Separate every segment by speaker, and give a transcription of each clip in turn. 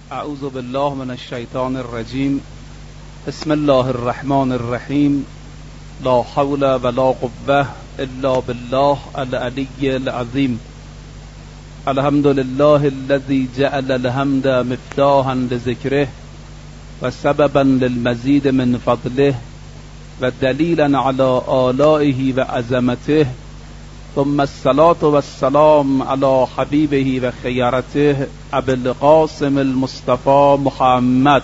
Speaker 1: اعوذ بالله من الشیطان الرجیم. بسم الله الرحمن الرحیم. لا حول ولا قوة الا بالله العلی العظیم. الحمد لله الذي جعل الحمد مفتاحا لذکره و سببا للمزید من فضله و دلیلا علی آلائه و عظمته، ثم الصلاة والسلام على حبیبه و خیرته ابی القاسم المصطفى محمد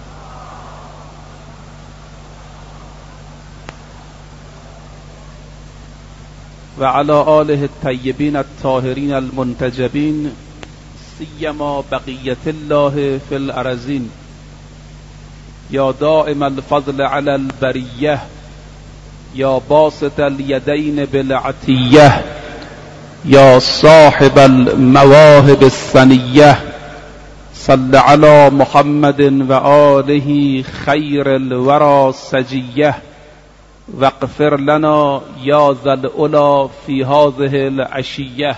Speaker 1: و علی آله الطیبین الطاهرین المنتجبین، سیما بقیت الله فی الارضین. یا دائم الفضل علی البریه، یا باسط الیدین بالعطیه، یا صاحب المواهب السنیه، صل علی محمد و آله خیر الورى سجیه، واغفر لنا یا ذا العلا فی هذه العشیه.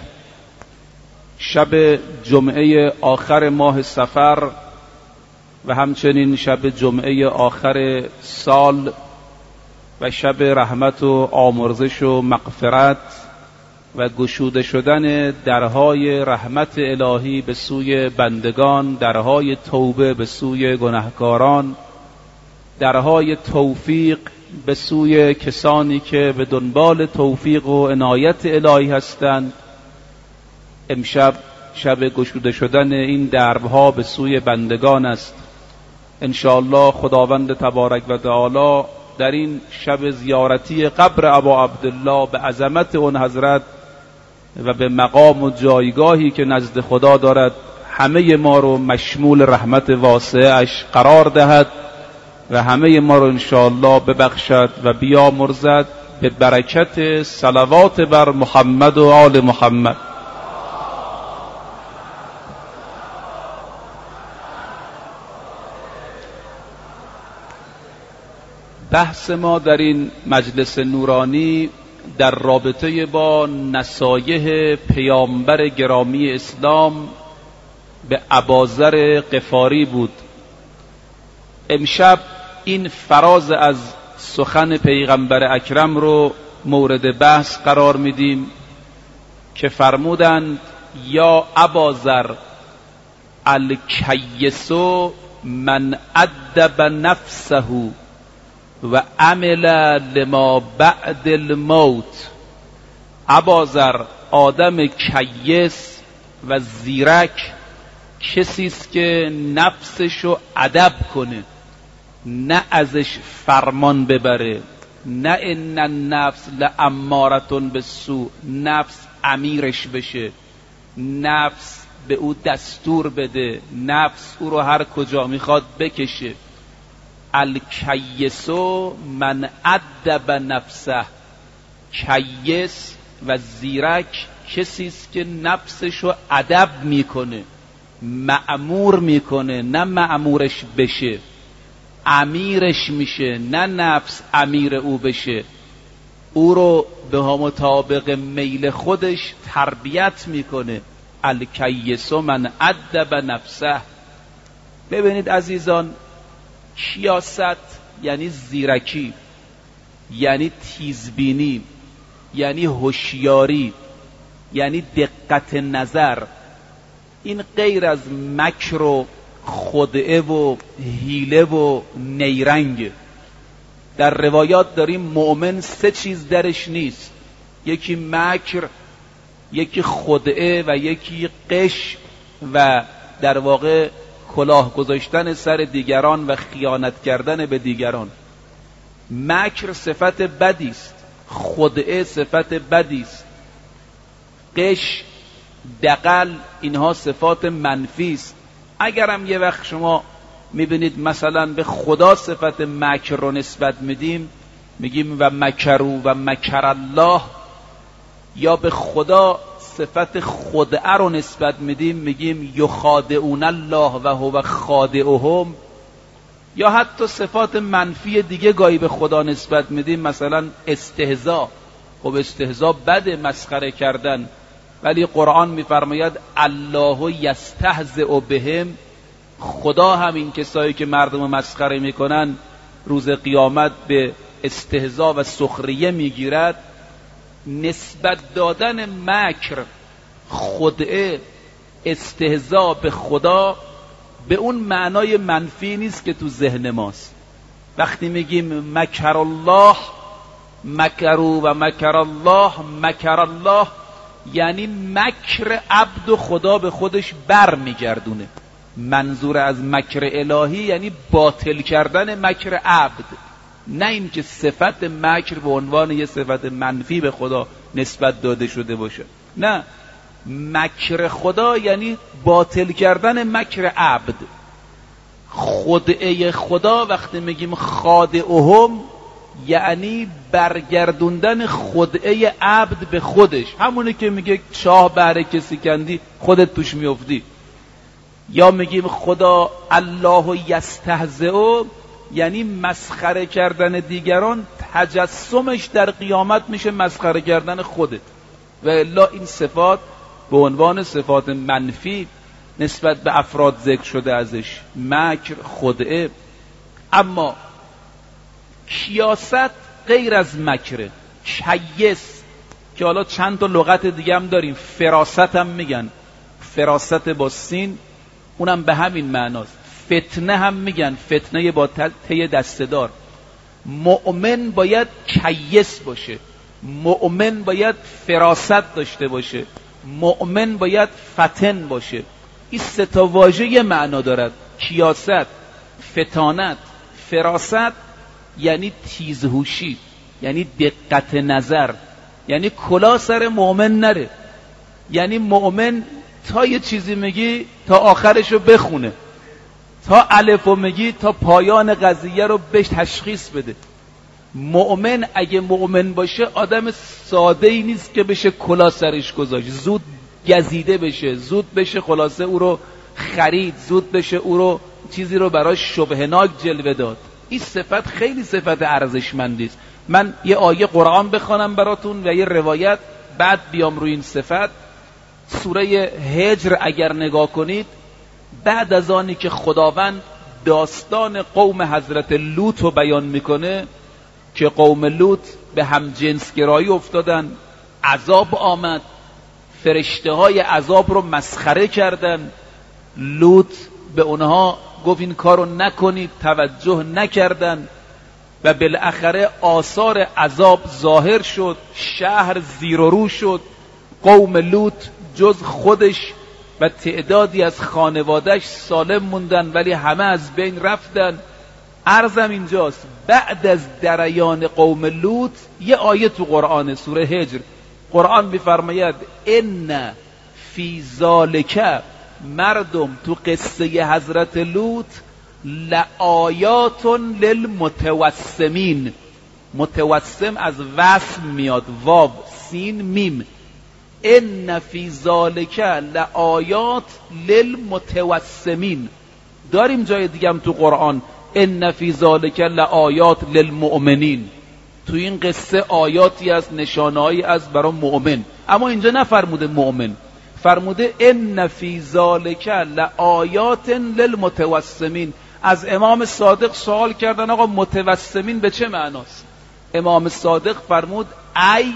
Speaker 1: شب جمعه آخر ماه صفر و همچنین شب جمعه آخر سال و شب رحمت و آمرزش و مغفرت و گشوده شدن درهای رحمت الهی به سوی بندگان، درهای توبه به سوی گناهکاران، درهای توفیق به سوی کسانی که به دنبال توفیق و عنایت الهی هستند. امشب شب گشوده شدن این دربها به سوی بندگان است. انشاءالله خداوند تبارک و تعالی در این شب زیارتی قبر ابا عبدالله به عظمت اون حضرت و به مقام و جایگاهی که نزد خدا دارد همه ما رو مشمول رحمت واسعش قرار دهد و همه ما رو انشاءالله ببخشد و بیامرزد به برکت صلوات بر محمد و آل محمد. بحث ما در این مجلس نورانی در رابطه با نصایح پیامبر گرامی اسلام به اباذر غفاری بود. امشب این فراز از سخن پیغمبر اکرم رو مورد بحث قرار میدیم که فرمودند یا اباذر الکیس من ادب نفسه و عمل لما بعد الموت. اباذر آدم کیس و زیرک کسی است که نفسشو ادب کنه، نه ازش فرمان ببره، نه ان النفس لاماره بالسوء، نفس امیرش بشه، نفس به او دستور بده، نفس او رو هر کجا میخواد بکشه. الکیس من ادب نفسه. کیس و زیرک کسی است که نفسشو ادب میکنه، مأمور میکنه، نه مأمورش بشه، امیرش میشه، نه نفس امیر او بشه، او رو به مطابق میل خودش تربیت میکنه. الکیس من ادب نفسه. ببینید عزیزان، کیاست یعنی زیرکی، یعنی تیزبینی، یعنی هوشیاری، یعنی دقت نظر. این غیر از مکر و خدعه و حیله و نیرنگ. در روایات داریم مؤمن 3 چیز درش نیست، یکی مکر، یکی خدعه و یکی غش و در واقع کلاه گذاشتن سر دیگران و خیانت کردن به دیگران. مکر صفت بدی است، خدعه صفت بدی است، غش، دغل، اینها صفات منفی است. اگرم یه وقت شما میبینید مثلا به خدا صفت مکر رو نسبت میگیم و مکروا و مکر الله، یا به خدا صفت خدعه رو نسبت میگیم یخادعون الله و هو خادعهم، یا حتی صفات منفی دیگه گاهی به خدا نسبت میدیم، مثلا استهزاء. خب استهزاء بده، مسخره کردن، ولی قرآن میفرماید الله یستهزئ بهم خدا هم این کسایی که مردم مسخره میکنن روز قیامت به استهزا و سخریه میگیرد. نسبت دادن مکر، خدعه، استهزا به خدا به اون معنای منفی نیست که تو ذهن ماست. وقتی میگیم مکر الله، مکروا و مکر الله، مکر الله یعنی مکر عبد و خدا به خودش بر میگردونه. منظور از مکر الهی یعنی باطل کردن مکر عبد، نه این که صفت مکر به عنوان یه صفت منفی به خدا نسبت داده شده باشه. نه، مکر خدا یعنی باطل کردن مکر عبد. خدعه خدا وقتی میگیم خادعهم یعنی برگردوندن خدعه عبد به خودش، همونه که میگه چاه بهر کسی کندی خودت توش میافتی. یا میگیم خدا الله یستهزئ یعنی مسخره کردن دیگران، تجسمش در قیامت میشه مسخره کردن خودت. و الا این صفات به عنوان صفات منفی نسبت به افراد ذکر شده ازش، مکر، خدعه. اما کیاست غیر از مکره. کیس که حالا چند تا لغت دیگه هم داریم، فراست هم میگن، فراست با سین، اونم به همین معناست. فتنه هم میگن، فتنه با ته دسته‌دار. مؤمن باید کیس باشه، مؤمن باید فراست داشته باشه، مؤمن باید فتن باشه. این سه تا واژه یه معنا دارد. کیاست، فتانت، فراست یعنی تیزهوشی، یعنی دقت نظر، یعنی کلا سر مؤمن نره. یعنی مؤمن تا یه چیزی میگی تا آخرشو بخونه، تا الفو میگی تا پایان قضیه رو بهش تشخیص بده. مؤمن اگه مؤمن باشه آدم ساده ای نیست که بشه کلا سرش گذاشت، زود گزیده بشه، زود بشه خلاصه او رو خرید، زود بشه او رو چیزی رو براش شبهناک جلوه داد. این صفت خیلی صفت ارزشمندی است. من یه آیه قرآن بخوانم براتون و یه روایت، بعد بیام روی این صفت. سوره هجر اگر نگاه کنید، بعد از آنی که خداوند داستان قوم حضرت لوط رو بیان میکنه که قوم لوط به هم جنسگرایی افتادن، عذاب آمد، فرشته های عذاب رو مسخره کردن، لوط به اونها گفت این کارو نکنید، توجه نکردن و بالاخره آثار عذاب ظاهر شد، شهر زیر و رو شد. قوم لوط جز خودش و تعدادی از خانوادهش سالم موندن ولی همه از بین رفتن. عرضم اینجاست، بعد از دریان قوم لوط یه آیه تو قرآن سوره هجر قرآن میفرماید ان فی ذالک، مردم تو قصه حضرت لوط، لآیات للمتوسمین. متوسم از وسم میاد، واو سین میم. ان فی ذالک لآیات للمتوسمین. داریم جای دیگه هم تو قرآن ان فی ذالک لآیات للمؤمنین. تو این قصه آیاتی از نشانه‌ای از برای مؤمن، اما اینجا نفرموده مؤمن، فرموده ان فی ذالک لآیات للمتوسمین. از امام صادق سوال کردن آقا متوسمین به چه معناست؟ امام صادق فرمود ای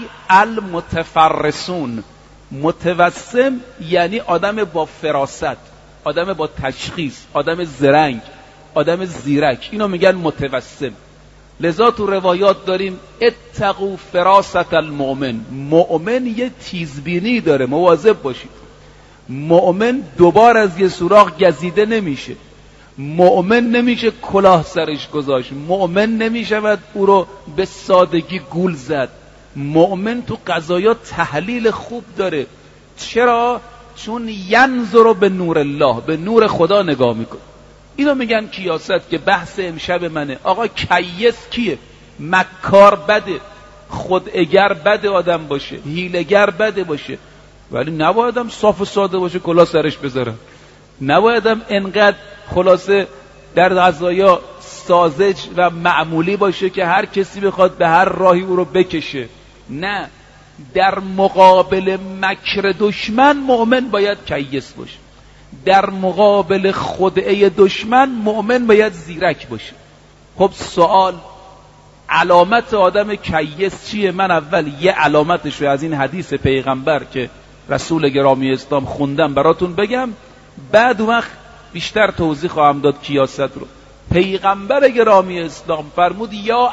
Speaker 1: المتفرسون. متوسم یعنی آدم با فراست، آدم با تشخیص، آدم زرنگ، آدم زیرک، اینو میگن متوسم. لذا تو روایات داریم اتقوا فراست المؤمن. مؤمن یه تیزبینی داره، مواظب باشید. مؤمن دوبار از یه سوراخ گزیده نمیشه، مؤمن نمیشه کلاه سرش گذاشت، مؤمن نمیشود او رو به سادگی گول زد. مؤمن تو قضایا تحلیل خوب داره. چرا؟ چون ینظر به نور الله، به نور خدا نگاه میکنه. اینو میگن کیاست که بحث امشب منه. آقا کیس کیه؟ مکار بده، خدعه‌گر بده آدم باشه، حیله‌گر بده باشه، ولی نبایدم صاف و ساده باشه کلاه سرش بذاره. نبایدم انقدر خلاصه در قضایا ساذج و معمولی باشه که هر کسی بخواد به هر راهی او رو بکشه. نه، در مقابل مکر دشمن مؤمن باید کیس باشه. در مقابل خدعه دشمن مؤمن باید زیرک باشه. خب سوال، علامت آدم کیس چیه؟ من اول یه علامتش رو از این حدیث پیغمبر که رسول گرامی اسلام خوندم براتون بگم، بعد وقت بیشتر توضیح خواهم داد کیاست رو. پیغمبر گرامی اسلام فرمود یا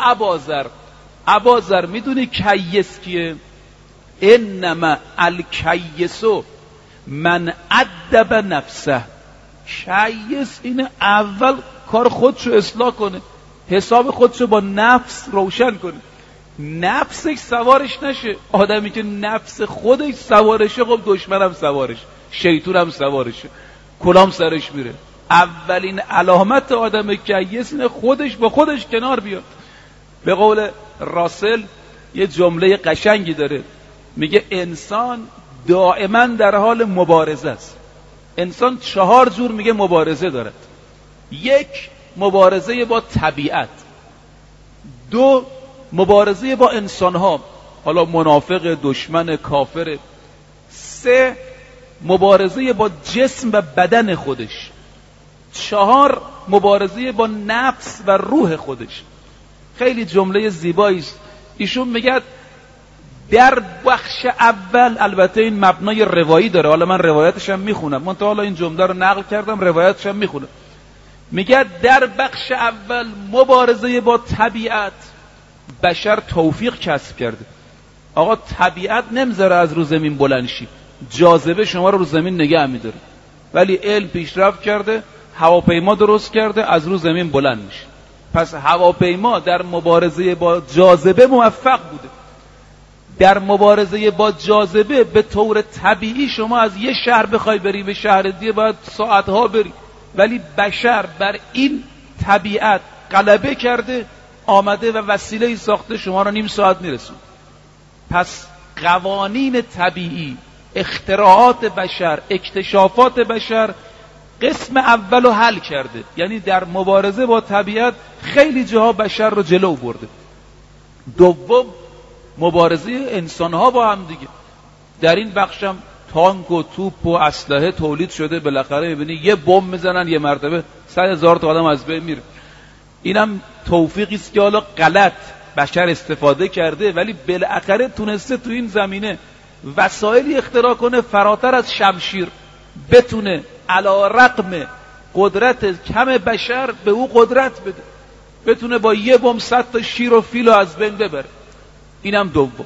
Speaker 1: ابازر میدونی کیس کیه؟ انما الکیسو من ادب نفسه. کیس اینه اول کار خودشو اصلاح کنه، حساب خودشو با نفس روشن کنه، نفسش سوارش نشه. آدمی که نفس خودش سوارشه خب دشمنم سوارش، شیطونم سوارشه، کلام سرش میره. اولین علامت آدم کیس اینه خودش با خودش کنار بیاد. به قول راسل یه جمله قشنگی داره، میگه انسان دائما در حال مبارزه است. انسان 4 جور میگه مبارزه دارد. 1 مبارزه با طبیعت، 2 مبارزه با انسانها، حالا منافق، دشمن، کافر، 3 مبارزه با جسم و بدن خودش، 4 مبارزه با نفس و روح خودش. خیلی جمله زیبایی است. ایشون میگه در بخش اول، البته این مبنای روایی داره، حالا من روایتش هم میخونم، من تا حالا این جمله رو نقل کردم، روایتش هم میخونم. میگه در بخش اول مبارزه با طبیعت، بشر توفیق کسب کرده. آقا طبیعت نمیذاره از رو زمین بلند شی، جاذبه شما رو زمین نگه میداره، ولی علم پیشرفت کرده، هواپیما درست کرده، از رو زمین بلند میشه. پس هواپیما در مبارزه با جاذبه موفق بوده. در مبارزه با جاذبه به طور طبیعی شما از یه شهر بخوای بری به شهر دیگه باید ساعتها بری، ولی بشر بر این طبیعت غلبه کرده، آمده و وسیله ساخته شما رو نیم ساعت میرسون. پس قوانین طبیعی، اختراعات بشر، اکتشافات بشر قسم اول رو حل کرده، یعنی در مبارزه با طبیعت خیلی جاها بشر رو جلو برده. دوم مبارزه انسانها با هم دیگه. در این بخشم تانک و توپ و اسلحه تولید شده، بالاخره میبینی یه بمب میزنن یه مرتبه 100,000 تا آدم از بین میره. اینم توفیقی است که حالا غلط بشر استفاده کرده، ولی بالاخره تونسته تو این زمینه وسایلی اختراع کنه فراتر از شمشیر، بتونه علی رغم قدرت کم بشر به او قدرت بده، بتونه با یه بمب 100 تا شیر و فیل از بین ببره. اینم دوم.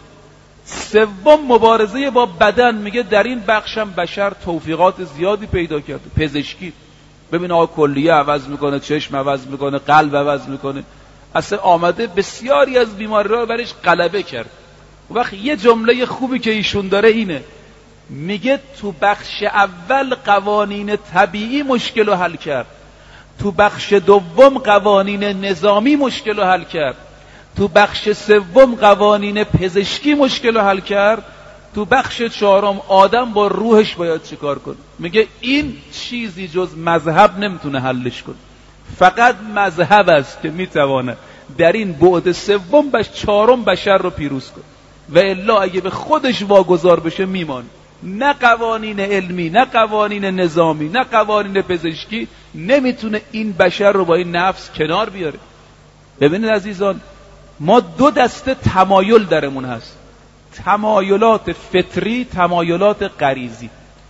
Speaker 1: سوم مبارزه با بدن. میگه در این بخشم بشر توفیقات زیادی پیدا کرده. پزشکی، ببین آقا کلیه عوض میکنه، چشم عوض میکنه، قلب عوض میکنه، اصلا آمده بسیاری از بیماری را برش غلبه کرد. وقت یه جمله خوبی که ایشون داره اینه، میگه تو بخش اول قوانین طبیعی مشکل رو حل کرد، تو بخش دوم قوانین نظامی مشکل رو حل کرد، تو بخش سوم قوانین پزشکی مشکل رو حل کرد، تو بخش چهارم آدم با روحش باید چیکار کنه. میگه این چیزی جز مذهب نمیتونه حلش کنه، فقط مذهب است که میتونه در این بعد سوم چهارم بشر رو پیروز کنه، و الا اگه به خودش واگذار بشه میمانه. نه قوانین علمی، نه قوانین نظامی، نه قوانین پزشکی نمیتونه این بشر رو با این نفس کنار بیاره. ببینید عزیزان، ما 2 دسته تمایل درمون هست، تمایلات فطری، تمایلات غریزی.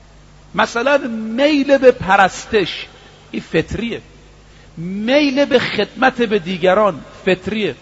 Speaker 1: مثلا میل به پرستش، این فطریه. میل به خدمت به دیگران فطریه.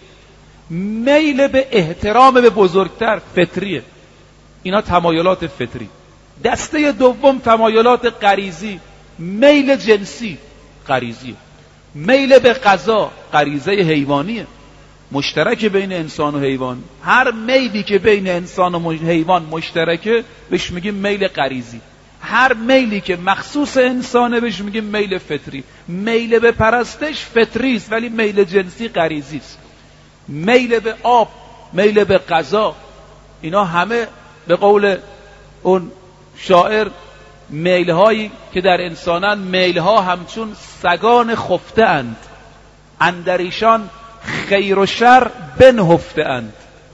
Speaker 1: میل به احترام به بزرگتر فطریه. اینا تمایلات فطری. دسته دوم تمایلات غریزی، میل جنسی غریزیه، میل به غذا غریزه حیوانیه، مشترک بین انسان و حیوان. هر میلی که بین انسان و حیوان مشترکه بهش میگیم میل غریزی. هر میلی که مخصوص انسانه بهش میگیم میل فطری. میل به پرستش فطری است ولی میل جنسی غریزی است. میل به آب، میل به غذا، اینا همه به قول اون شاعر میل‌هایی که در انسانن، میل‌ها همچون سگان خفته اند، اندر ایشان خیر و شر بنهفته اند،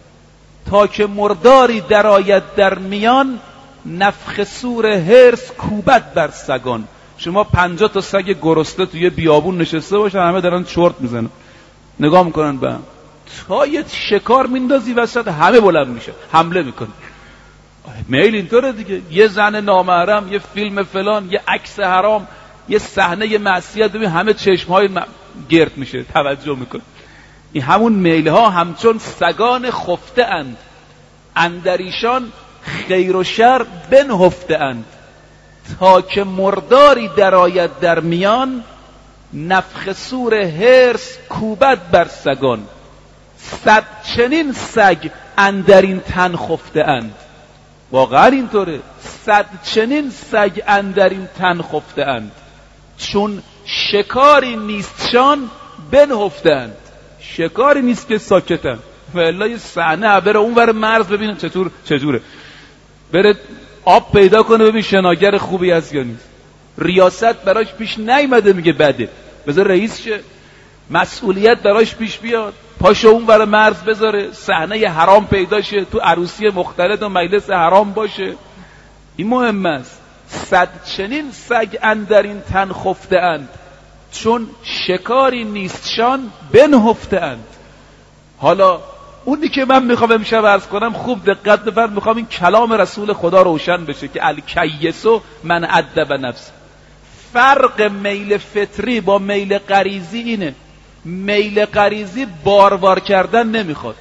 Speaker 1: تا که مرداری درآید در میان، نفخ صور حرص کوبد بر سگان. شما 50 تا سگ گرسنه توی بیابون نشسته باشن، همه دارن چرت میزنن، نگاه میکنن به هم، تا یه شکار میندازی وسط، همه بلند میشه حمله میکنه. میل اینطوره دیگه، یه زن نامحرم، یه فیلم فلان، یه عکس حرام، یه صحنه معصیت، ببین همه چشمهای گرد میشه، توجه میکنه. این همون میل ها همچون سگان خفته اند، اندریشان خیر و شر بنهفته اند. تا که مرداری درآید در میان، نفخ صور حرص کوبد بر سگان. 100 چنین سگ اندرین تن خفته اند. واقعا اینطوره، 100 چنین سگ اندرین تن خفته اند. چون شکاری نیستشان بنهفته اند. شکاری نیست که ساکتن، والا یه صحنه بره اونور مرز ببینن چجوره، بره آب پیدا کنه ببین شناگر خوبی هست یا نیست. ریاست براش پیش نیامده میگه بده، بذار رئیس شه. مسئولیت براش پیش بیاد، پاشو اونور مرز بذاره، صحنه حرام پیدا شه، تو عروسی مختلط و مجلس حرام باشه. این مهم است. 100 چنین سگ اندرین تن خفته اند، چون شکاری نیستشان بنهفته اند. حالا اونی که من میخوام امشب عرض کنم، خوب دقت بفرمایید، میخوام این کلام رسول خدا روشن بشه که الکیسو من ادب نفس. فرق میل فطری با میل غریزی اینه، میل غریزی بار کردن نمیخواد،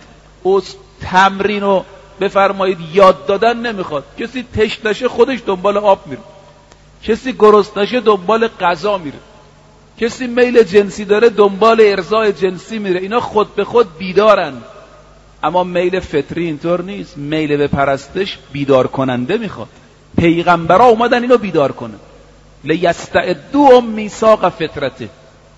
Speaker 1: تمرین و بفرمایید یاد دادن نمیخواد. کسی تشنشه خودش دنبال آب میره، کسی گرسنشه دنبال غذا میره، کسی میل جنسی داره دنبال ارضای جنسی میره. اینا خود به خود بیدارن. اما میل فطری اینطور نیست. میل به پرستش بیدار کننده میخواد. پیغمبرها اومدن اینو بیدار کنن، لیستعدوا میثاق فطرته.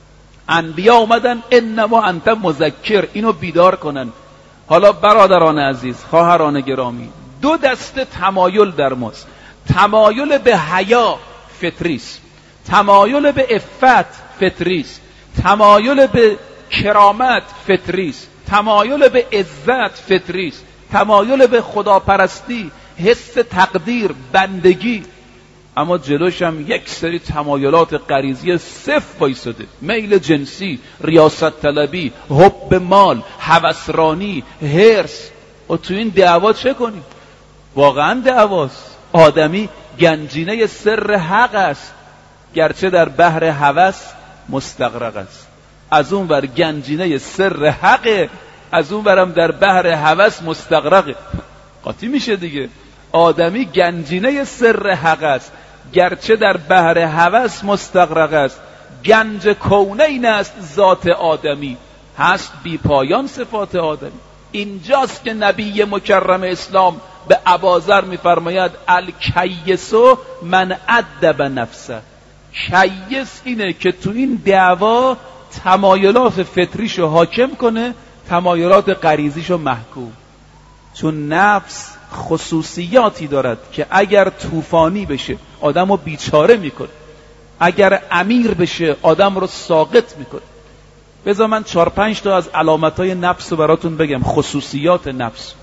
Speaker 1: انبیا اومدن انما انت مذکر، اینو بیدار کنن. حالا برادران عزیز، خواهران گرامی، 2 دسته تمایل در ماست. تمایل به حیا فطریست، تمایل به عفت فطریست، تمایل به کرامت فطریست، تمایل به عزت فطریست، تمایل به خداپرستی، حس تقدیر، بندگی. اما جلوش هم یک سری تمایلات غریزی صفر وایساده. میل جنسی، ریاست طلبی، حب مال، هوسرانی، حرص. و تو این دعوا چه کنی؟ واقعا دعواست. آدمی گنجینه سر حق است، گرچه در بحر هوس مستغرق است. از اون ور گنجینه سر حق، از اون ورم در بحر هوس مستغرقه. قاطی میشه دیگه. آدمی گنجینه سر حق است، گرچه در بحر هوس مستغرق است. گنج کونین است ذات آدمی، هست بی پایان صفات آدمی. اینجاست که نبی مکرم اسلام به اباذر میفرماید الکیسو من ادب نفسه. کیس اینه که تو این دعوا تمایلات فطریشو حاکم کنه، تمایلات غریزیشو محکوم. چون نفس خصوصیاتی دارد که اگر طوفانی بشه آدمو بیچاره میکنه، اگر امیر بشه آدم رو ساقط میکنه. بذار من 4-5 تا از علامتهای نفس رو براتون بگم، خصوصیات نفس.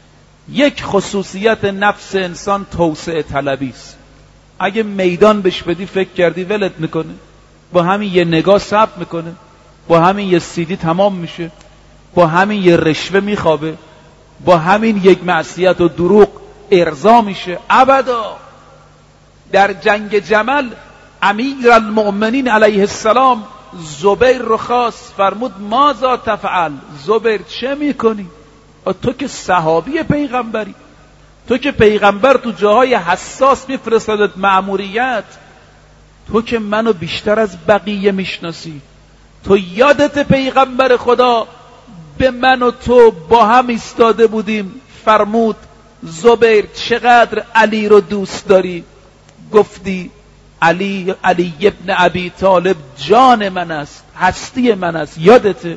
Speaker 1: یک خصوصیت نفس انسان توسعه طلبی است. اگه میدان بهش بدی فکر کردی ولت میکنه، با همین یه نگاه صبر میکنه، با همین یه سیدی تمام میشه، با همین یه رشوه میخوابه، با همین یک معصیت و دروغ ارضا میشه. ابدا. در جنگ جمل امیر المؤمنین علیه السلام زبیر رو خواست، فرمود ماذا تفعل؟ زبیر چه میکنی؟ تو که صحابی پیغمبری، تو که پیغمبر تو جاهای حساس میفرستادت مأموریت، تو که منو بیشتر از بقیه میشناسی، تو یادت پیغمبر خدا به من و تو با هم ایستاده بودیم، فرمود زبیر چقدر علی رو دوست داری؟ گفتی علی ابن ابی طالب جان من است، هستی من است، یادته؟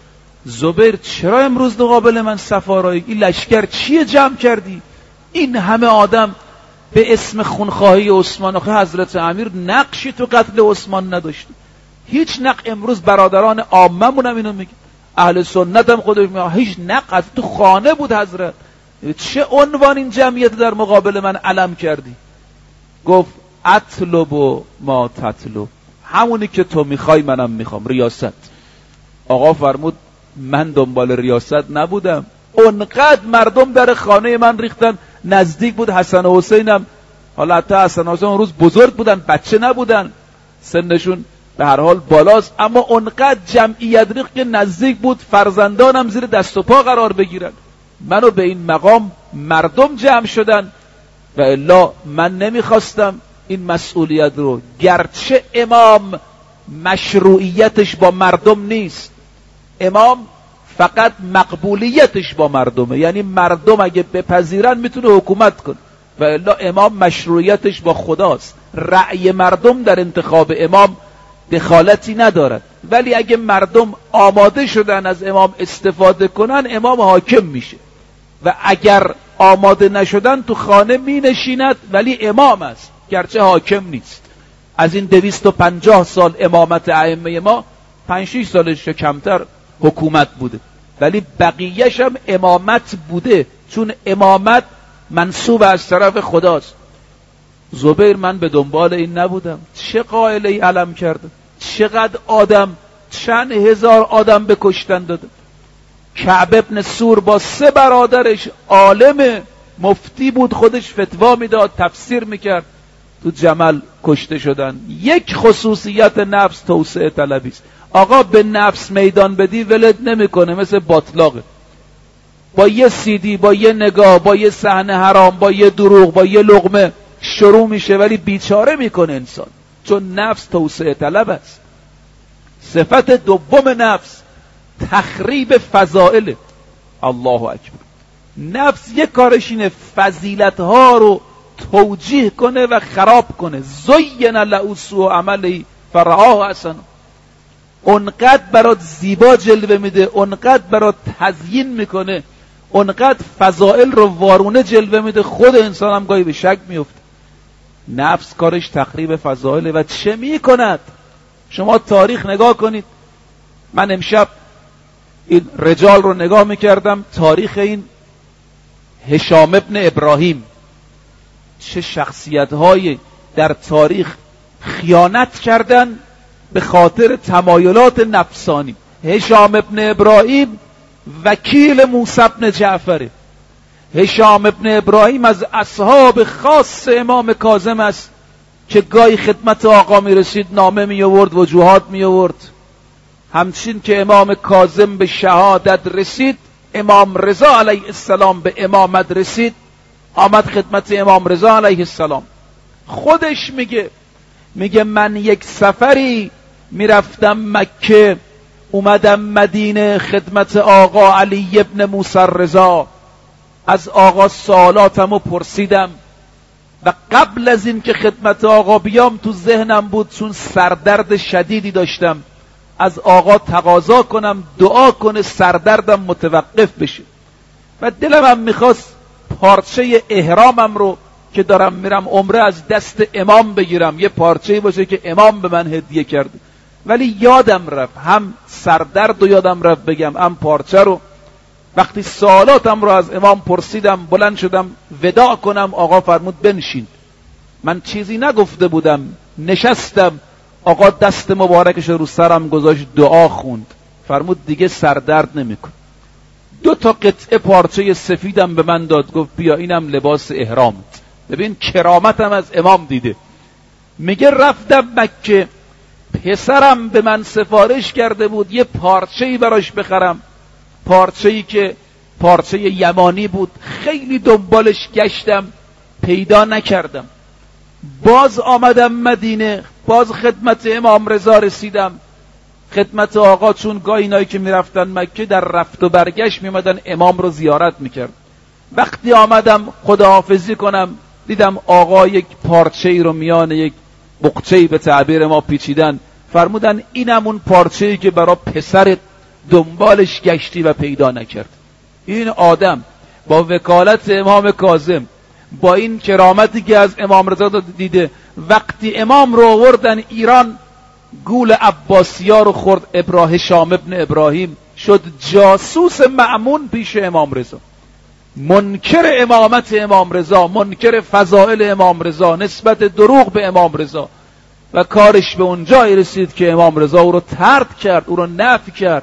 Speaker 1: زبیر چرا امروز مقابل من سفارایی؟ این لشکر چیه جمع کردی؟ این همه آدم به اسم خونخواهی عثمان. آخه حضرت امیر نقشی تو قتل عثمان نداشت، هیچ نقش. امروز برادران عاممون هم اینو میگه، اهل سنت هم خودش میگه هیچ نقش تو خانه بود حضرت. چه عنوان این جمعیت در مقابل من علم کردی؟ گفت اطلب ما تطلب، همونی که تو میخوای منم میخوام، ریاست. آقا فرمود من دنبال ریاست نبودم، اونقدر مردم در خانه من ریختن، نزدیک بود حسن و حسینم، حالا حتی حسن و حسین اون روز بزرگ بودن، بچه نبودن، سنشون به هر حال بالاست، اما اونقدر جمعیت ریخت که نزدیک بود فرزندانم زیر دست و پا قرار بگیرن. منو به این مقام مردم جمع شدن و الا من نمیخواستم این مسئولیت رو، گرچه امام مشروعیتش با مردم نیست، امام فقط مقبولیتش با مردمه، یعنی مردم اگه بپذیرن میتونه حکومت کنه، و الا امام مشروعیتش با خداست، رأی مردم در انتخاب امام دخالتی ندارد. ولی اگه مردم آماده شدن از امام استفاده کنن، امام حاکم میشه، و اگر آماده نشدن تو خانه می نشیند ولی امام است، گرچه حاکم نیست. از این 250 سال امامت ائمه ما 5-6 سالش کمتر حکومت بوده، ولی بقیه‌ش هم امامت بوده، چون امامت منصوب از طرف خداست. زبیر من به دنبال این نبودم، چه قائله علم کرده، چقدر آدم، چند هزار آدم به کشتن داده. کعب ابن سور با 3 برادرش، عالم مفتی بود، خودش فتوا میداد، تفسیر میکرد، تو جمل کشته شدن. یک خصوصیت نفس توسعه طلبی است. آقا به نفس میدان بدی ولد نمیکنه، مثل باطلاقه، با یه سیدی، با یه نگاه، با یه صحنه حرام، با یه دروغ، با یه لقمه شروع میشه، ولی بیچاره میکنه انسان، چون نفس توسعه طلب است. صفت دوم نفس تخریب فضائل. الله اکبر. نفس یک کارش اینه فضیلت ها رو توجیه کنه و خراب کنه. زین له سوء عملی فرآه حسنا، اونقدر برات زیبا جلوه میده، اونقدر برات تزیین میکنه، اونقدر فضائل رو وارونه جلوه میده، خود انسان هم گاهی به شک میفته. نفس کارش تخریب فضائل. و چه میکند؟ شما تاریخ نگاه کنید. من امشب این رجال رو نگاه میکردم، تاریخ این هشام ابن ابراهیم، چه شخصیت‌هایی در تاریخ خیانت کردن به خاطر تمایلات نفسانی. هشام ابن ابراهیم وکیل موسی ابن جعفره. هشام ابن ابراهیم از اصحاب خاص امام کاظم است که گاهی خدمت آقا می رسید نامه می آورد، وجوهات می آورد. همچین که امام کاظم به شهادت رسید، امام رضا علیه السلام به امامت رسید، آمد خدمت امام رضا علیه السلام. خودش میگه من یک سفری میرفتم مکه، اومدم مدینه خدمت آقا علی ابن موسی رضا، از آقا سوالاتمو پرسیدم و قبل از این که خدمت آقا بیام تو ذهنم بود، چون سردرد شدیدی داشتم، از آقا تقاضا کنم دعا کنه سردردم متوقف بشه، و دلم هم میخواست پارچه احرامم رو که دارم میرم عمره از دست امام بگیرم، یه پارچه باشه که امام به من هدیه کرده، ولی یادم رفت، هم سردرد رو یادم رفت بگم، هم پارچه رو. وقتی سوالاتم رو از امام پرسیدم، بلند شدم وداع کنم، آقا فرمود بنشین. من چیزی نگفته بودم، نشستم، آقا دست مبارکش رو سرم گذاشت، دعا خوند، فرمود دیگه سردرد نمیکن. 2 قطعه پارچه سفیدم به من داد، گفت بیا اینم لباس احرامت. ببین کرامتم از امام دیده. میگه رفتم مکه، پسرم به من سفارش کرده بود یه پارچه‌ای براش بخرم، پارچه‌ای که پارچه یمانی بود، خیلی دنبالش گشتم پیدا نکردم. باز آمدم مدینه، باز خدمت امام رضا رسیدم، خدمت آقا، چون گاهی اینایی که میرفتن مکه در رفت و برگشت میمدن امام رو زیارت میکرد. وقتی آمدم خداحافظی کنم، دیدم آقا یک پارچه‌ای رو میان یک بقچه‌ای به تعبیر ما پیچیدن، فرمودن اینم اون پارچه‌ای که برای پسرت دنبالش گشتی و پیدا نکرد. این آدم با وکالت امام کاظم، با این کرامتی که از امام رضا دیده، وقتی امام رو آوردن ایران، گول عباسی‌ها رو خورد، هشام ابن ابراهیم شد جاسوس مأمون پیش امام رضا. منکر امامت امام رضا، منکر فضائل امام رضا، نسبت دروغ به امام رضا، و کارش به اون جایی رسید که امام رضا او رو طرد کرد، او رو نفی کرد.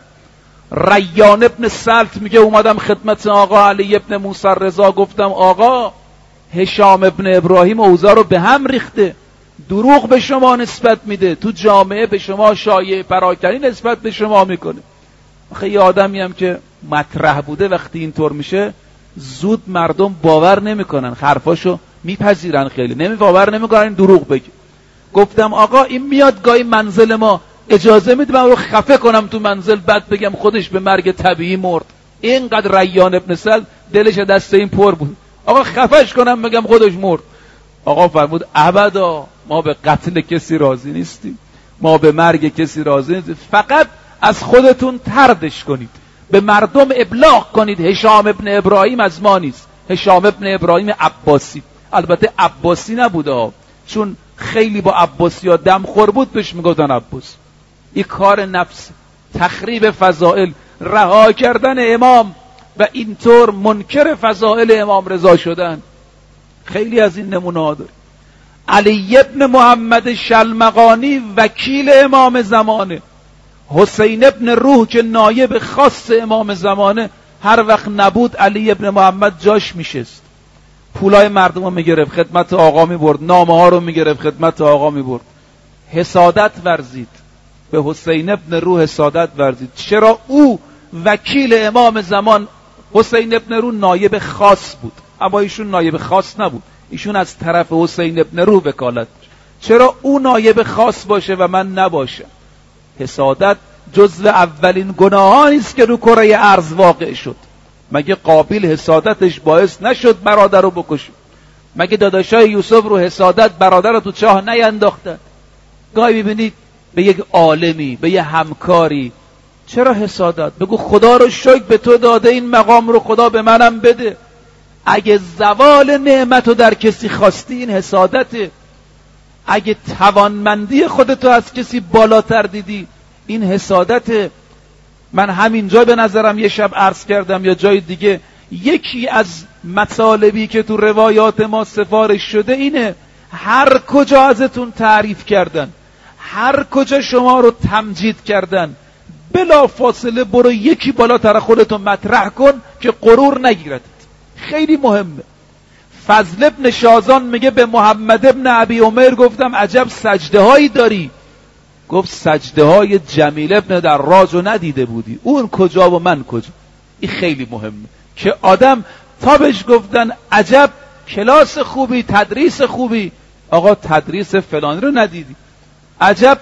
Speaker 1: ریان ابن سلت میگه اومدم خدمت آقا علی ابن موسی رضا، گفتم آقا هشام ابن ابراهیم اوضاع رو به هم ریخته، دروغ به شما نسبت میده، تو جامعه به شما شایعه پراکنی نسبت به شما میکنه. خیلی آدمی هم که مطرح بوده وقتی اینطور میشه زود مردم باور نمیکنن، حرفاشو میپذیرن، خیلی باور نمیکنن این دروغ بگه. گفتم آقا این میاد گاهی منزل ما، اجازه میده من رو خفه کنم تو منزل، بعد بگم خودش به مرگ طبیعی مرد. اینقدر ریان ابن سل دلش دست این پر بود، آقا خفش کنم بگم خودش مرد. آقا فرمود ابدا، ما به قتل کسی راضی نیستیم، ما به مرگ کسی راضی نیستیم، فقط از خودتون طردش کنید، به مردم ابلاغ کنید هشام ابن ابراهیم از ما نیست، هشام ابن ابراهیم عباسی. البته عباسی نبوده، چون خیلی با عباسی ها دم خور بود بهش میگفتن عباس. این کار نفس، تخریب فضائل، رها کردن امام و اینطور منکر فضائل امام رضا شدن. خیلی از این نمونه ها داره. علی ابن محمد شلمغانی وکیل امام زمانه، حسین ابن روح که نایب خاص امام زمانه، هر وقت نبود علی ابن محمد جاش میشست، پولای مردم رو میگرفت خدمت آقا میبرد، نامه ها رو میگرفت خدمت آقا میبرد. حسادت ورزید به حسین ابن روح، حسادت ورزید. چرا؟ او وکیل امام زمان، حسین ابن روح نایب خاص بود، اما ایشون نایب خاص نبود، ایشون از طرف حسین ابن روح وکالت. چرا او نایب خاص باشه و من نباشم؟ حسادت جزو اولین گناهانی است که رو کره ارض واقع شد. مگه قابیل حسادتش باعث نشد برادر رو بکشه؟ مگه داداشای یوسف رو حسادت برادر رو تو چاه نینداختن؟ گاهی ببینید به یک عالمی، به یک همکاری، چرا حسادت؟ بگو خدا رو شکر به تو داده این مقام رو، خدا به منم بده. اگه زوال نعمت رو در کسی خواستی این حسادته. اگه توانمندی خودتو از کسی بالاتر دیدی این حسادته. من همینجا به نظرم یه شب عرض کردم یا جای دیگه، یکی از مطالبی که تو روایات ما سفارش شده اینه، هر کجا ازتون تعریف کردن، هر کجا شما رو تمجید کردن، بلا فاصله برو یکی بالاتر خودتو مطرح کن که غرور نگیرد. خیلی مهمه. فضل ابن شازان میگه به محمد ابن ابی عمر گفتم عجب سجده هایی داری. گفت سجده های جمیل ابن دراج رو ندیده بودی، اون کجا و من کجا؟ این خیلی مهمه که آدم تا بهش گفتن عجب کلاس خوبی، تدریس خوبی، آقا تدریس فلانی رو ندیدی، عجب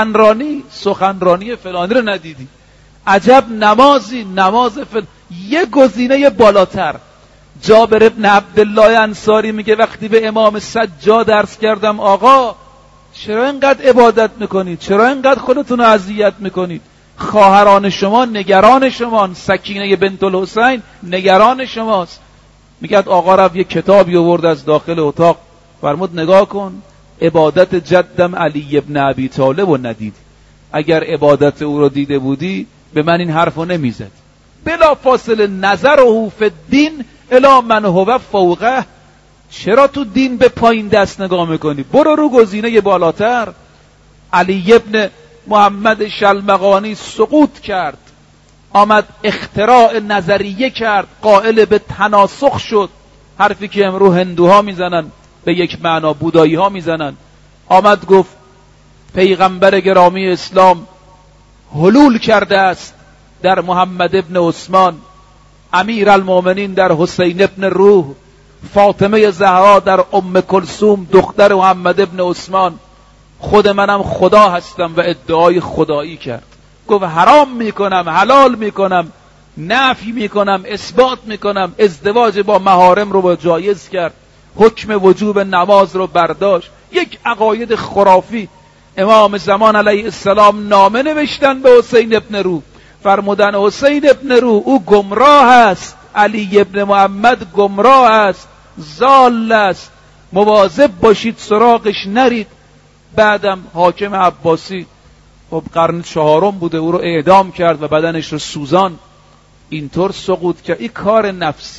Speaker 1: سخنرانی فلانی رو ندیدی، عجب نماز یه گزینه بالاتر. جابر ابن عبدالله انصاری میگه وقتی به امام سجاد درس کردم آقا چرا اینقدر عبادت میکنید، چرا اینقدر خودتون رو اذیت میکنید، خواهران شما نگران شما، سکینه بنت الحسین نگران شماست. میگه آقا رفت یه کتابی آورد از داخل اتاق، فرمود نگاه کن عبادت جدم علی ابن ابی طالب رو ندید، اگر عبادت او رو دیده بودی به من این حرف رو نمیزد. بلا فاصله نظره فی الدین الی من هو فوقه. چرا تو دین به پایین دست نگاه میکنی؟ برو رو گزینه بالاتر. علی ابن محمد شلمغانی سقوط کرد، آمد اختراع نظریه کرد، قائل به تناسخ شد، حرفی که امروز هندوها میزنن به یک معنا بودایی ها میزنن. آمد گفت پیغمبر گرامی اسلام حلول کرده است در محمد ابن عثمان، امیر المومنین در حسین ابن روح، فاطمه زهرا در ام کلثوم دختر محمد ابن عثمان. خود منم خدا هستم و ادعای خدایی کرد. گفت حرام میکنم، حلال میکنم، نفی میکنم، اثبات میکنم. ازدواج با محارم رو با جایز کرد، حکم وجوب نماز رو برداشت. یک عقاید خرافی. امام زمان علیه السلام نامه نوشتن به حسین ابن روح، فرمودن حسین ابن روح او گمراه است، علی ابن محمد گمراه است، ضال است، مواظب باشید سراغش نرید. بعدم حاکم عباسی خب قرن 4 بوده، او رو اعدام کرد و بدنش رو سوزان. اینطور سقوط کرد. این کار نفس.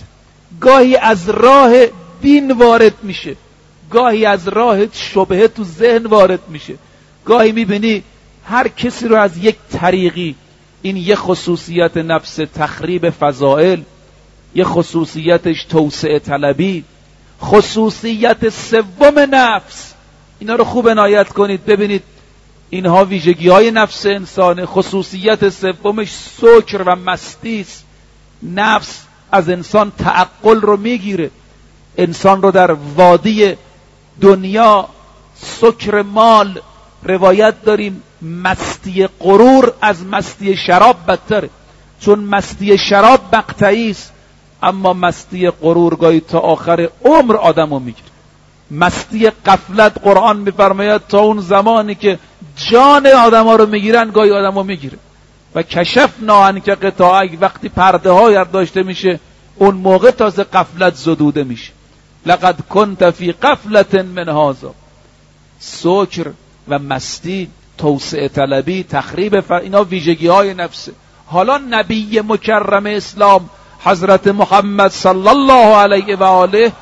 Speaker 1: گاهی از راه دین وارد میشه، گاهی از راه شبهه تو ذهن وارد میشه. گاهی میبینی هر کسی رو از یک طریقی، این یه خصوصیت نفس تخریب فضائل، یه خصوصیتش توسعه طلبی، خصوصیت سوم نفس. اینا رو خوب عنایت کنید ببینید اینها ویژگی های نفس انسانه. خصوصیت سومش سکر و مستی است. نفس از انسان تعقل رو میگیره، انسان رو در وادی دنیا سکر مال، روایت داریم مستی غرور از مستی شراب بدتره، چون مستی شراب مقطعی است، اما مستی غرور گاهی تا آخر عمر آدمو میگیره. مستی غفلت قرآن میفرماید تا اون زمانی که جان آدما رو میگیرن گاهی آدمو میگیره. و کشفنا عنک غطاءک، وقتی پرده ها داشته میشه اون موقع تازه غفلت زدوده میشه. لقد كنت فی غفلة من هذا. سکر و مستی، توسعه طلبی، تخریب اینا ویژگی های نفسه. حالا نبی مکرم اسلام حضرت محمد صلی الله علیه و آله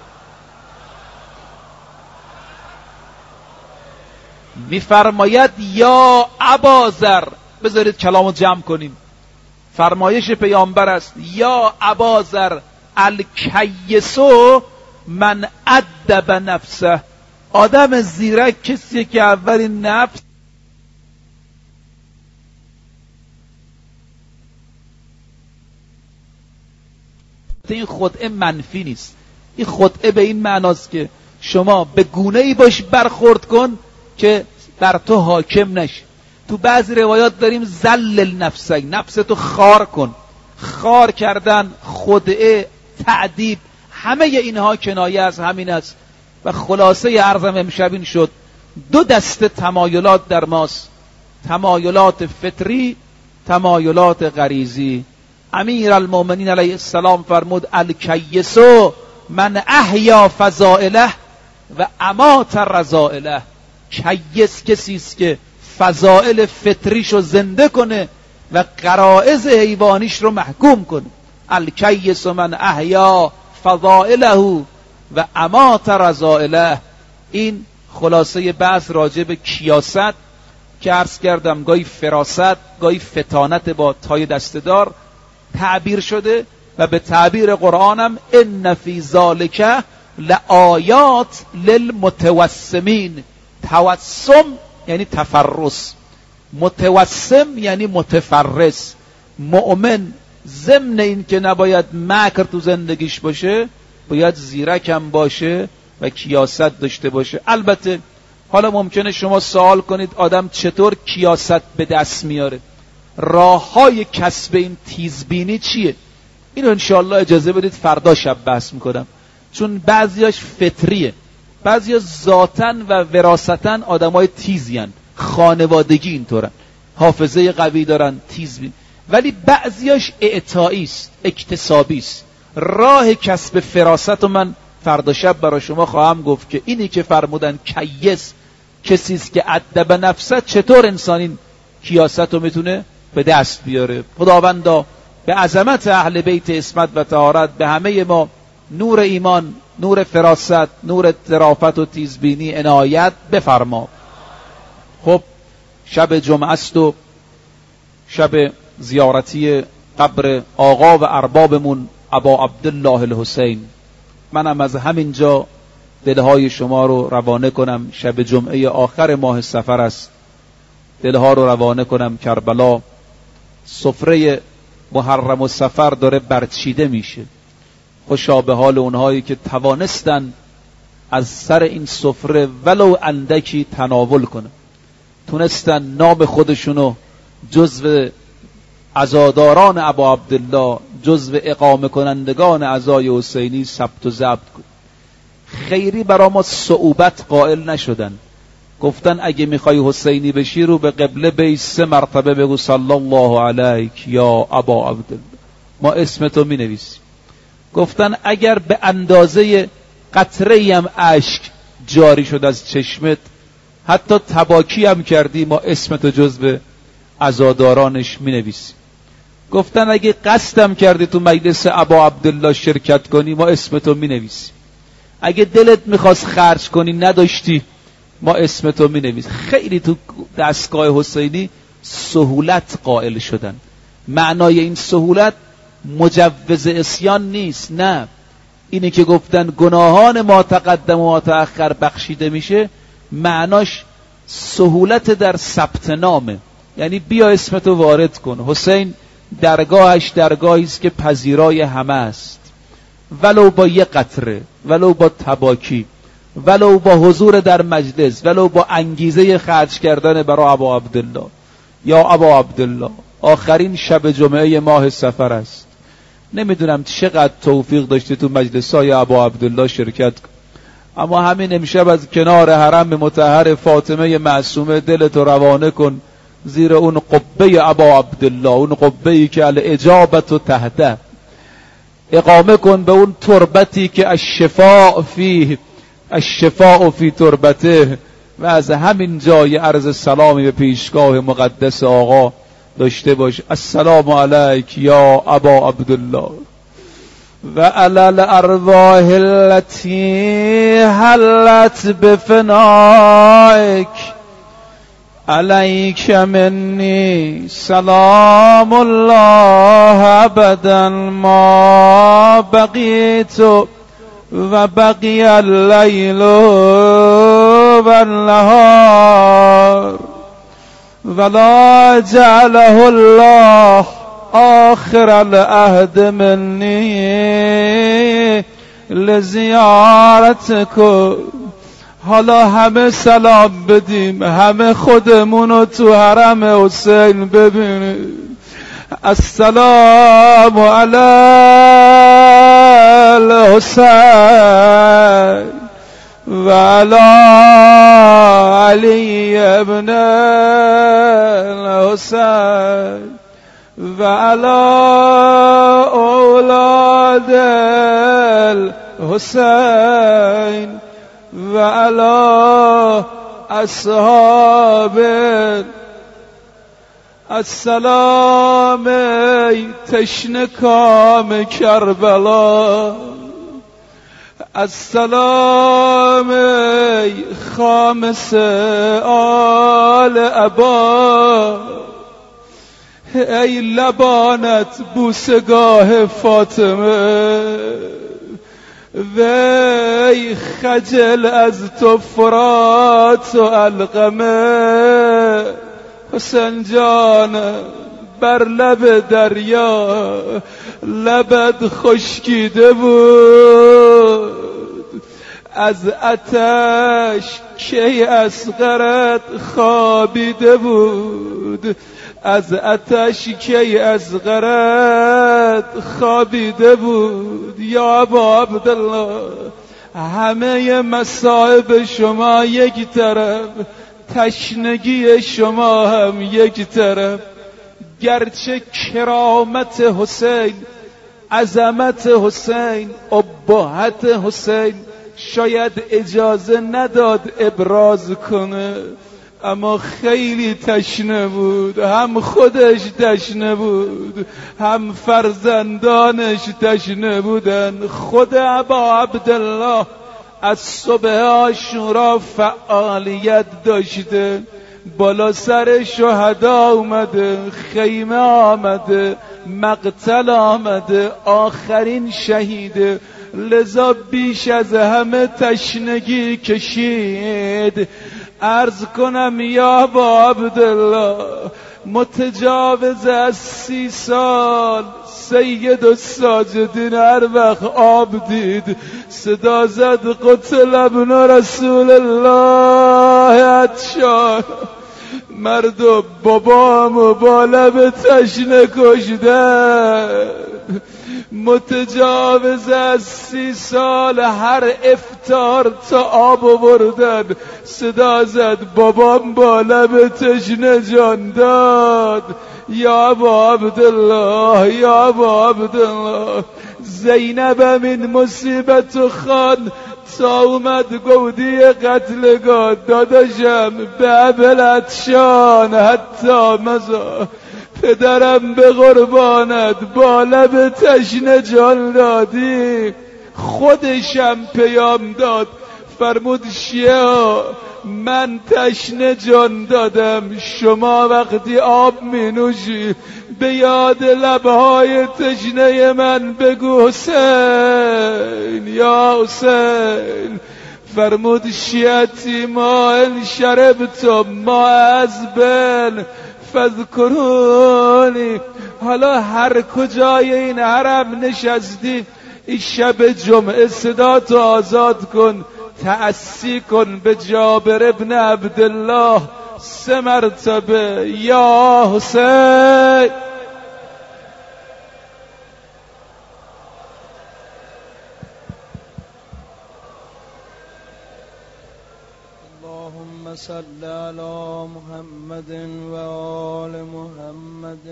Speaker 1: میفرماید یا ابازر، بذارید کلامو جمع کنیم، فرمایش پیامبر است یا ابازر الکیسو من ادب نفسه. آدم زیرک کسیه که اولین نفس این خدعه منفی نیست. این خدعه به این معناست که شما به گونه‌ای باش برخورد کن که بر تو حاکم نشه. تو بعضی روایات داریم ذلل نفسک، نفستو خار کن. خار کردن، خدعه، تعذیب، همه اینها کنایه از همین است. و خلاصه عرضم امشب این شد، دو دسته تمایلات در ماست، تمایلات فطری، تمایلات غریزی. امیر المؤمنین علیه السلام فرمود الکیسو من احیا فضائله و امات رذائله. کیس کسی است که فضائل فطریشو زنده کنه و غرایز حیوانیش رو محکوم کنه. الکیس من احیا فضائله و امات رذائله. این خلاصه بحث راجع به کیاست که عرض کردم گاهی فراست، گاهی فتانت با تای دستدار تعبیر شده و به تعبیر قرآنم ان فی ذالک لآیات للمتوسمین. توسم یعنی تفرس، متوسم یعنی متفرس. مؤمن ضمن این که نباید مکر تو زندگیش باشه، باید زیرکم باشه و کیاست داشته باشه. البته حالا ممکنه شما سوال کنید آدم چطور کیاست به دست میاره؟ راههای کسب این تیزبینی چیه؟ اینو انشاءالله اجازه بدید فردا شب بحث میکنم، چون بعضیاش فطریه، بعضیا ذاتن و وراثتن آدمای تیزین، خانوادگی اینطورن، حافظه قوی دارن، تیزبین. ولی بعضیاش اعطایی است، اکتسابی است. راه کسب فراست رو من فردا شب برای شما خواهم گفت که اینی که فرمودن کیس کسی است که ادب نفسه، چطور انسان این کیاست رو میتونه به دست بیاره. خداوندا به عظمت اهل بیت عصمت و طهارت به همه ما نور ایمان، نور فراست، نور ظرافت و تیزبینی عنایت بفرما. خب شب جمعه است و شب زیارتی قبر آقا و اربابمون ابا عبدالله الحسین. منم از همینجا دلهای شما رو روانه کنم، شب جمعه آخر ماه صفر است، دلها رو روانه کنم کربلا. سفره محرم و صفر داره برچیده میشه. خوشا به حال اونهایی که توانستن از سر این سفره ولو اندکی تناول کنن، تونستن نام خودشونو جزو عزاداران ابا عبدالله، جزو اقامه کنندگان عزای حسینی ثبت و ضبط کن. خیری برا ما صعوبت قائل نشدن، گفتن اگه میخوای حسینی بشی رو به قبله بی 3 مرتبه بگو صلی الله علیک یا ابا عبدالله، ما اسمتو می نویسیم. گفتن اگر به اندازه قطره‌ای هم اشک جاری شد از چشمت، حتی تباکی هم کردی، ما اسمتو جزو عزادارانش می نویسیم. گفتن اگه قصدم کردی تو مجلس ابا عبدالله شرکت کنی ما اسمتو می نویسیم، اگه دلت میخواست خرج کنی نداشتی ما اسمتو می نویسیم. خیلی تو دستگاه حسینی سهولت قائل شدن. معنای این سهولت مجوز عصیان نیست، نه، اینه که گفتن گناهان ما تقدم و ما تأخر بخشیده میشه، معناش سهولت در ثبت نامه، یعنی بیا اسمتو وارد کن. حسین درگاهش درگاهی است که پذیرای همه است، ولو با یه قطره، ولو با تباکی، ولو با حضور در مجلس، ولو با انگیزه خرج کردن برای ابا عبدالله. یا ابا عبدالله آخرین شب جمعه ماه صفر است، نمیدونم چقدر توفیق داشتی تو مجلسای ابا عبدالله شرکت کن، اما همین امشب از کنار حرم مطهر فاطمه معصومه دلتو روانه کن زیر اون قبه ابا عبدالله، اون قبه‌ای که الاجابت و تحته، اقامه کن به اون تربتی که الشفاء فی تربته، و از همین جای عرض سلامی به پیشگاه مقدس آقا داشته باش. السلام علیک یا ابا عبدالله و علی الارواح التي حلت بفنائک، علیک منی سلام الله ابدا ما بقیت و بقی اللیل و النهار، ولا جعله الله آخر العهد منی لزیارتکم. حالا همه سلام بدیم، همه خودمونو تو حرم حسین ببینیم. السلام علی الحسین و علی علی ابن الحسین و علی اولاد الحسین و علی اصحاب. السلام ای تشنه کام کربلا، السلام ای خامس آل ابا، ای لبانت بوسگاه فاطمه، وی خجل از تو فرات و علقمه. حسین جان بر لب دریا لبت خشکیده بود، از آتش کی اصغرت خوابیده بود، از آتش کی اصغرت خوابیده بود. یا ابا عبدالله همه مصائب شما یک طرف، تشنگی شما هم یک طرف، گرچه کرامت حسین، عظمت حسین، ابهت حسین شاید اجازه نداد ابراز کنه، اما خیلی تشنه بود، هم خودش تشنه بود، هم فرزندانش تشنه بودن. خود ابا عبدالله از صبح عاشورا فعالیت داشته، بالا سر شهدا اومده، خیمه آمده، مقتل آمده، آخرین شهیده، لذا بیش از همه تشنگی کشید. عرض کنم یا ابا عبدالله متجاوز از 30 سال سید الساجدین هر وقت آب دید صدا زد قتل ابن رسول الله عطشان. مرد بابامو با لب تشنه کشدن. متجاوز از 30 سال هر افطار تا آب آوردن صدا زد بابام با لب تشنه جان داد. یا ابا عبدالله یا ابا عبدالله زینب من مصیبت و خان تا اومد گودی قتلگاه داداشم به ابل عطشان حتی مزا
Speaker 2: پدرم به قربانت با لب تشنه جان دادی. خودشم پیام داد فرمود شیعه من تشنه جان دادم، شما وقتی آب می نوشی به یاد لبهای تشنه من بگو حسین یا حسین. فرمود شیعتی ما ان شربتم ما عذبن فذکرونی. حالا هر کجای این حرم نشستی این شب جمعه صدا تو آزاد کن، تأسی کن به جابر ابن عبدالله 3 مرتبه یا حسین. اللهم صل على محمد و آل محمد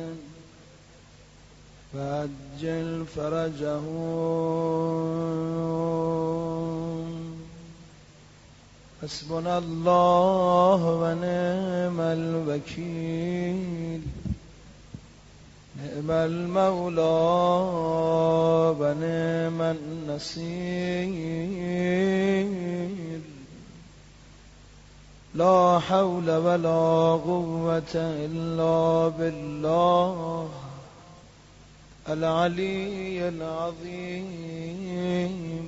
Speaker 2: وعجل فرجهم. حسبنا الله و نعم الوکیل، نعم المولا و نعم النصير. لا حول ولا قوة إلا بالله العلي العظيم.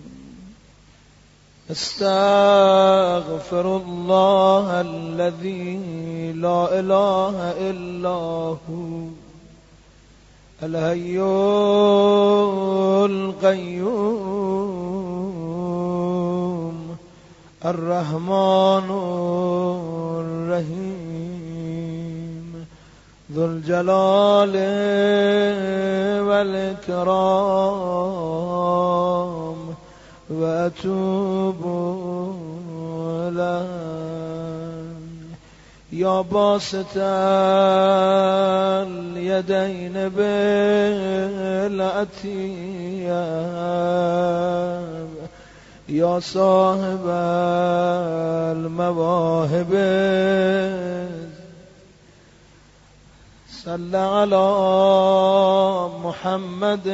Speaker 2: استغفر الله الذي لا إله إلا هو الحي القيوم الرحمن الرحيم ذو الجلال والإكرام وأتوب إليه. يا باسط اليدين بالعتياب، يا صاحب المواهب صل على محمد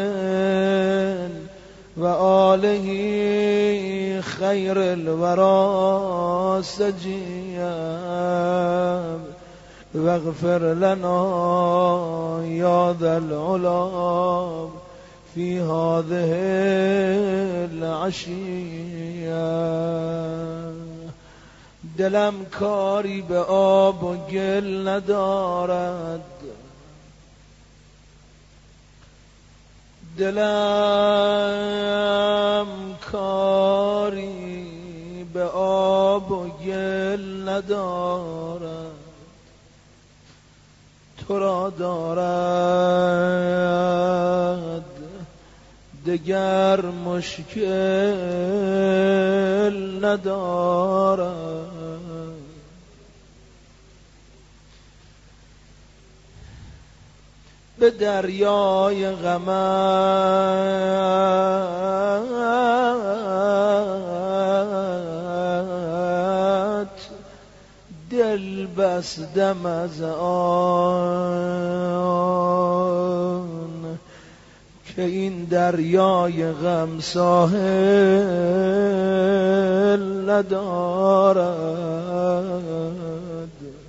Speaker 2: و آله خیر الورى سجیاب. واغفر لنا یا ذا العلا فی هذه العشیه. دلم کاری به آب و گل ندارد، دلم کاری به آب و گل ندارد، تو را دارد دگر مشکل ندارد. به دریای غمت دل بستم از آن که این دریای غم ساحل ندارد.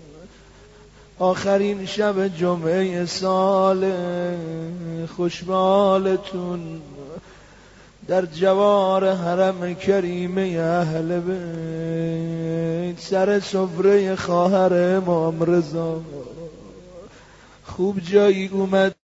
Speaker 2: آخرین شب جمعه سال خوشبالتون در جوار حرم کریمه اهل بیت سر سفره خواهر امام رضا خوب جایی اومد